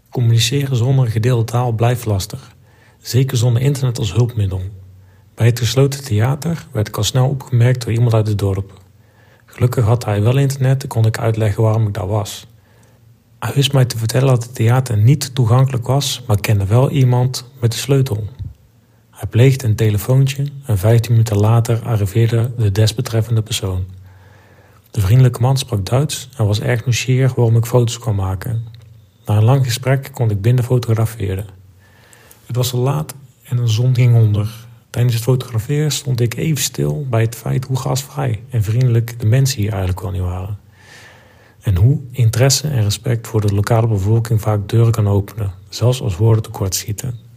Communiceren zonder gedeelde taal blijft lastig, zeker zonder internet als hulpmiddel. Bij het gesloten theater werd ik al snel opgemerkt door iemand uit het dorp. Gelukkig had hij wel internet en kon ik uitleggen waarom ik daar was. Hij wist mij te vertellen dat het theater niet toegankelijk was, maar kende wel iemand met de sleutel. Hij pleegde een telefoontje en 15 minuten later arriveerde de desbetreffende persoon. De vriendelijke man sprak Duits en was erg nieuwsgierig waarom ik foto's kwam maken. Na een lang gesprek kon ik binnen fotograferen. Het was al laat en de zon ging onder. Tijdens het fotograferen stond ik even stil bij het feit hoe gastvrij en vriendelijk de mensen hier eigenlijk wel niet waren. En hoe interesse en respect voor de lokale bevolking vaak deuren kan openen, zelfs als woorden tekortschieten.